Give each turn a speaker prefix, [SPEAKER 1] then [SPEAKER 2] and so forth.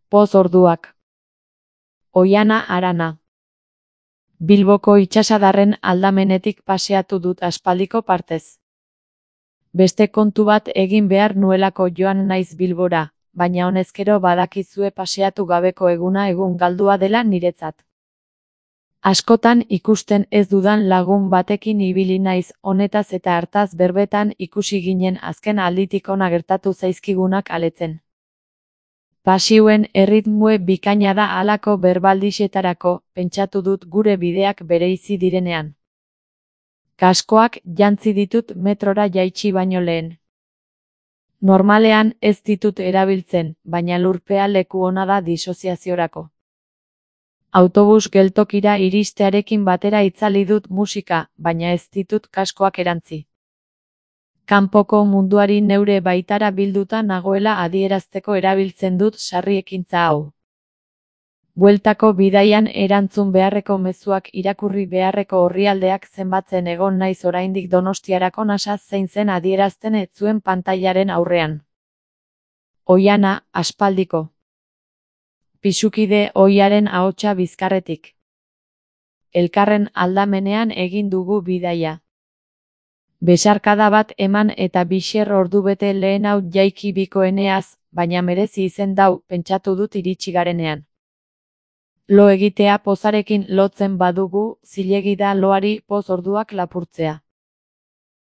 [SPEAKER 1] Poz orduak. Oihana Arana. Bilboko itsasadarren aldamenetik paseatu dut aspaldiko partez. Beste kontu bat egin behar nuelako joan naiz Bilbora, baina honezkero badakizue paseatu gabeko eguna egun galdua dela niretzat. Askotan ikusten ez dudan lagun batekin ibili naiz honetaz eta hartaz berbetan ikusi ginen azken alditik hona gertatu zaizkigunak aletzen. Pasioen erritmue bikaina da halako berbaldixetarako, pentsatu dut gure bideak bereizi direnean. Kaskoak jantzi ditut metrora jaitsi baino lehen. Normalean ez ditut erabiltzen, baina lurpea leku ona da disoziaziorako. Autobus geltokira iristearekin batera itzali dut musika, baina ez ditut kaskoak erantzi. Kanpoko munduari neure baitara bilduta nagoela adierazteko erabiltzen dut sarri ekintza hau. Bueltako bidaian erantzun beharreko mezuak irakurri beharreko orrialdeak zenbatzen egon naiz oraindik Donostiarako nasa zein zen adierazten ez zuen pantailaren aurrean. Oihana, aspaldiko. Pisukide ohiaren ahotsa bizkarretik. Elkarren aldamenean egin dugu bidaia. Besarkada bat eman eta bixer ordubete lehen hau jaiki bikoeneaz, baina merezi izen dau, pentsatu dut iritsi garenean. Lo egitea pozarekin lotzen badugu, zilegi da loari poz orduak lapurtzea.